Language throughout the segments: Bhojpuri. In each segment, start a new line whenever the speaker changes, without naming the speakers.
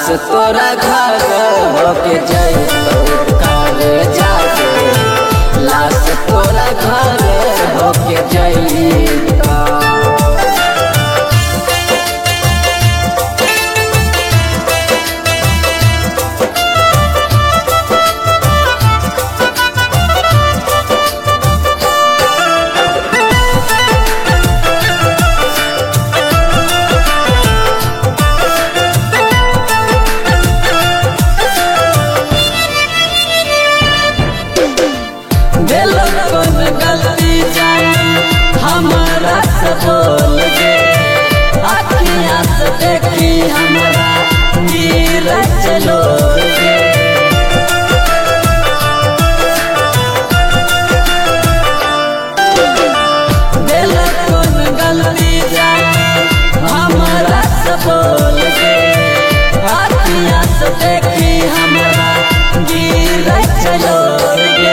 तोरा घर होके जइतो काले जाके लाश तोरा घर होके जइतो। गलती जान हमारा से बोल दे अखियाँ से देखी हमारा नीर चलो गे। दिल कौन गलती जान हमारा से बोल दे अखियाँ से देखी हमारा नीर चलो गे।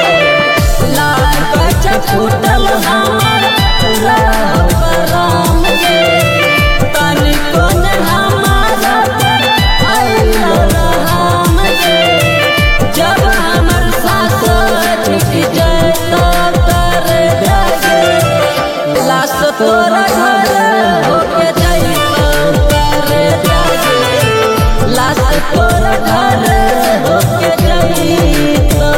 फूटल हमारा राम के तनिको न हमारा राम के जब हमर सास ठीक जैतो कर जागे लाश तोरा घर होके जइतो कर जागे लाश तोरा घर होके जइतो।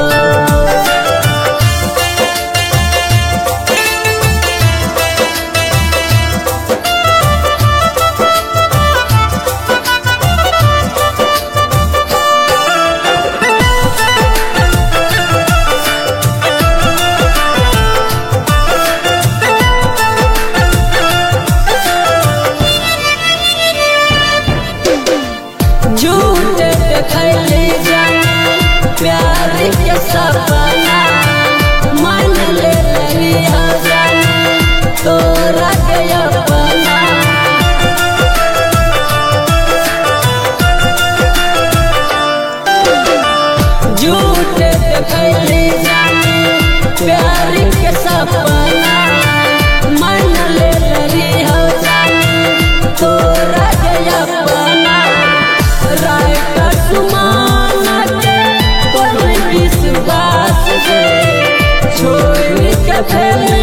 झूठ देखली जान प्यार के सपना मान ले लिया जान तोरा के अपना। झूठ देखली जान प्यार के सपना मान ले लिया जान तोरा के अपना। राय का सुमान के कोई विश्वास से छोड़ के